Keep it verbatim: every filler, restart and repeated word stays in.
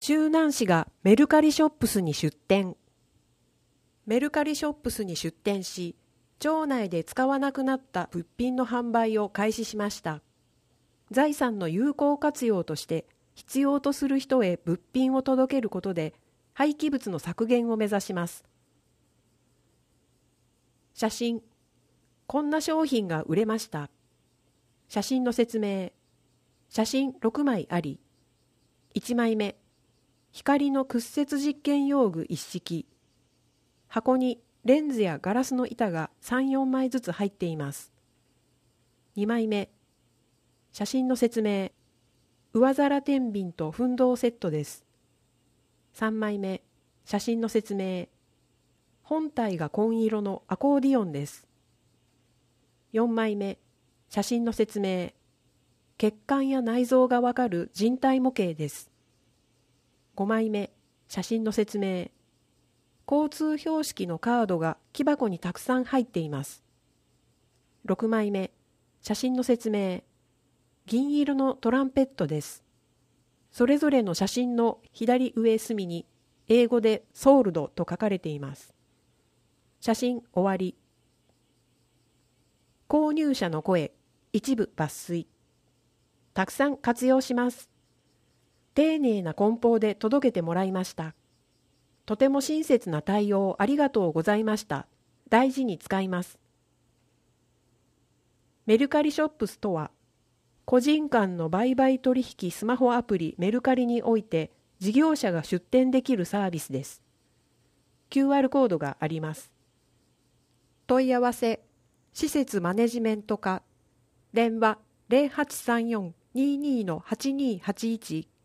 周南市がメルカリショップスに出店。メルカリショップスに出店し、町内で使わなくなった物品の販売を開始しました。財産の有効活用として必要とする人へ物品を届けることで廃棄物の削減を目指します。写真。こんな商品が売れました。写真の説明。写真ろくまいあり。いちまいめ。光の屈折実験用具一式。箱にレンズやガラスの板がさん、よんまいずつ入っています。にまいめ。写真の説明。上皿天秤と奮闘セットです。さんまいめ。写真の説明。本体が紺色のアコーディオンです。よんまいめ。写真の説明。血管や内臓がわかる人体模型です。ごまいめ。写真の説明。交通標識のカードが木箱にたくさん入っています。ろくまいめ。写真の説明。銀色のトランペットです。それぞれの写真の左上隅に英語でソールドと書かれています。写真終わり。購入者の声、一部抜粋。たくさん活用します。丁寧な梱包で届けてもらいました。とても親切な対応ありがとうございました。大事に使います。メルカリショップスとは、個人間の売買取引スマホアプリメルカリにおいて事業者が出店できるサービスです。キューアール コードがあります。問い合わせ、施設マネジメント課、電話 ゼロはちさんよん にーにー はちにーはちいち